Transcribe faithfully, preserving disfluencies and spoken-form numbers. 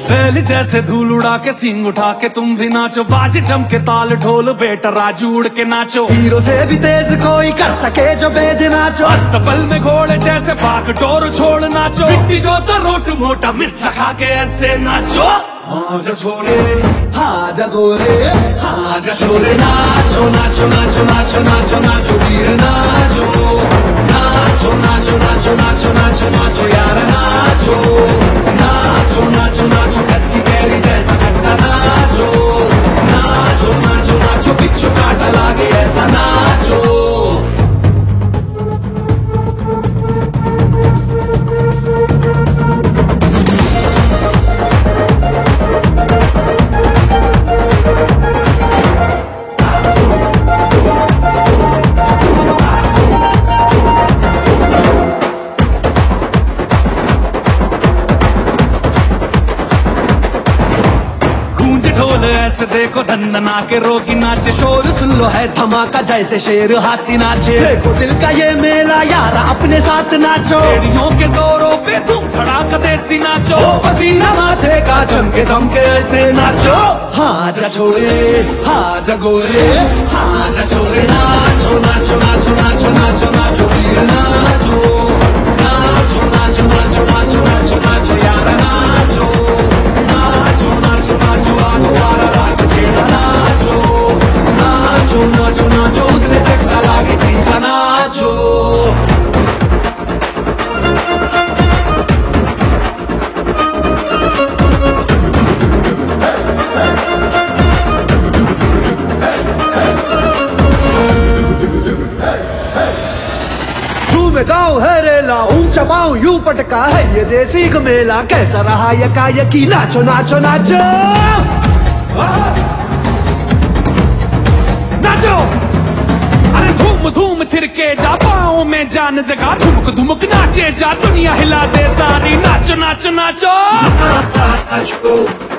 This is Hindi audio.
पहले जैसे धूल उड़ा के सींग उठा के तुम भी नाचो, बाजे जम के ताल ढोल बेटा राजू उड़ के नाचो। हीरो से भी तेज कोई कर सके जो बेद नाचो, अस्तबल में घोड़े जैसे भाग डोर छोड़ नाचो। मिट्टी जो तो रोट मोटा मिर्चा खा के ऐसे नाचो। हाँ जा छोरे हाँ जा गोरे हाँ जा छोरे, नाचो नाचो नाचो नाचो नाचो नाचो वीर नाचो नाचो नाचो नाचो नाचो नाचो नाचो यार नाचो नाचो नाचो नाचो कच्ची कैरी जैसा खट्टा नाचो नाचो नाचो नाचो बिच्छू काटा लागे ऐसा नाचो। ढोल ऐसे देखो धंधना के रोगी नाचे, शोर सुन लो है धमाका जैसे शेर हाथी नाचे। देखो दिल का ये मेला यार अपने साथ नाचो, एड़ियों के जोरों पे धूम धड़ाका देसी नाचो। ओ पसीना माथे का झमके दमके ऐसे नाचो। हाँ जा छोरे हाँ जा गोरे हाँ जा छोरे, नाचो नाचो नाचो नाचो नाचो नाचो वीर नाचो नाचो नाचो नाचो नाचो नाचो नाचो यार नाचो नाचो नाचो नाचो आगवारा राग छेड़ा नाचो नाचो नाचो नाचो उसने चक्का लागे तीखा नाचो। में गाँव है रेला ऊंचा पाँव यूं पटका है ये देसी मेला। कैसा रहा यकायकी नाचो नाचो नाचो नाचो। अरे धूम धूम थिरके जा पाँव में जान जगा, धुमक धुमक नाचे जा दुनिया हिला दे सारी। नाचो नाचो नाचो